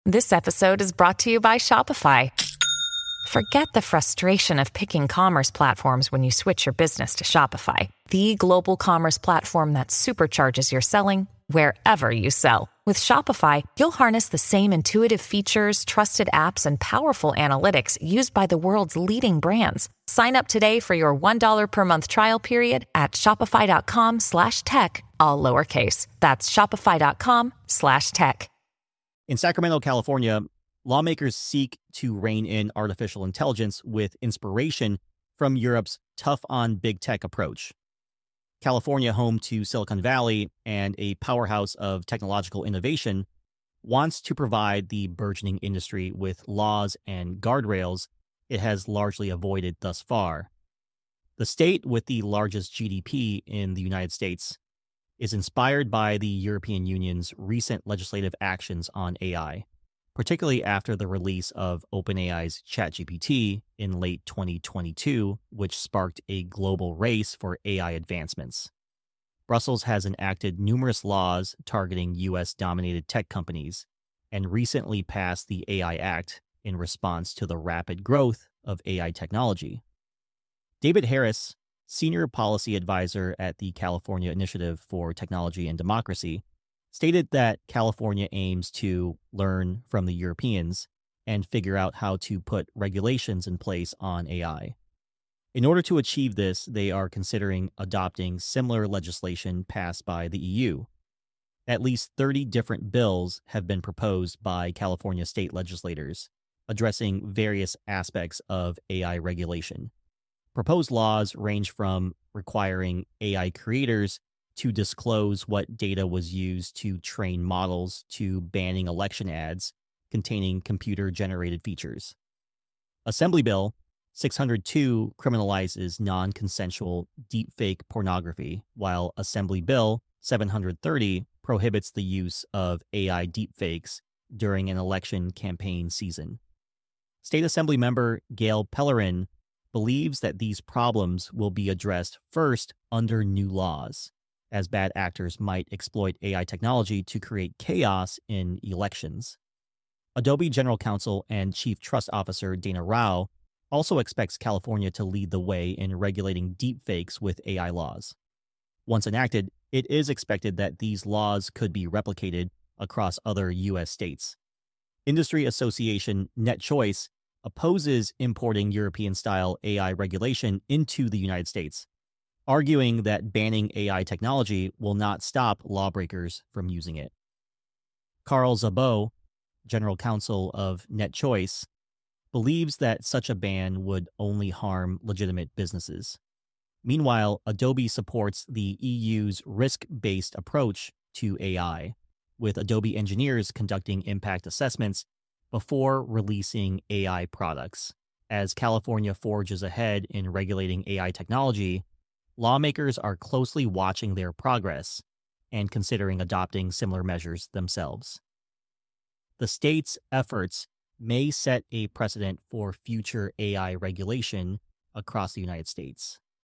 This episode is brought to you by Shopify. Forget the frustration of picking commerce platforms when you switch your business to Shopify, the global commerce platform that supercharges your selling wherever you sell. With Shopify, you'll harness the same intuitive features, trusted apps, and powerful analytics used by the world's leading brands. Sign up today for your $1 per month trial period at shopify.com/tech, all lowercase. That's shopify.com/tech. In Sacramento, California, lawmakers seek to rein in artificial intelligence with inspiration from Europe's tough-on-big tech approach. California, home to Silicon Valley and a powerhouse of technological innovation, wants to provide the burgeoning industry with laws and guardrails it has largely avoided thus far. The state with the largest GDP in the United States is inspired by the European Union's recent legislative actions on AI, particularly after the release of OpenAI's ChatGPT in late 2022, which sparked a global race for AI advancements. Brussels has enacted numerous laws targeting U.S.-dominated tech companies and recently passed the AI Act in response to the rapid growth of AI technology. David Harris, Senior Policy Advisor at the California Initiative for Technology and Democracy, stated that California aims to learn from the Europeans and figure out how to put regulations in place on AI. In order to achieve this, they are considering adopting similar legislation passed by the EU. At least 30 different bills have been proposed by California state legislators, addressing various aspects of AI regulation. Proposed laws range from requiring AI creators to disclose what data was used to train models to banning election ads containing computer-generated features. Assembly Bill 602 criminalizes non-consensual deepfake pornography, while Assembly Bill 730 prohibits the use of AI deepfakes during an election campaign season. State Assembly member Gail Pellerin believes that these problems will be addressed first under new laws, as bad actors might exploit AI technology to create chaos in elections. Adobe General Counsel and Chief Trust Officer Dana Rao also expects California to lead the way in regulating deepfakes with AI laws. Once enacted, it is expected that these laws could be replicated across other U.S. states. Industry association NetChoice opposes importing European-style AI regulation into the United States, arguing that banning AI technology will not stop lawbreakers from using it. Carl Szabó, General Counsel of NetChoice, believes that such a ban would only harm legitimate businesses. Meanwhile, Adobe supports the EU's risk-based approach to AI, with Adobe engineers conducting impact assessments before releasing AI products. As California forges ahead in regulating AI technology, lawmakers are closely watching their progress and considering adopting similar measures themselves. The state's efforts may set a precedent for future AI regulation across the United States.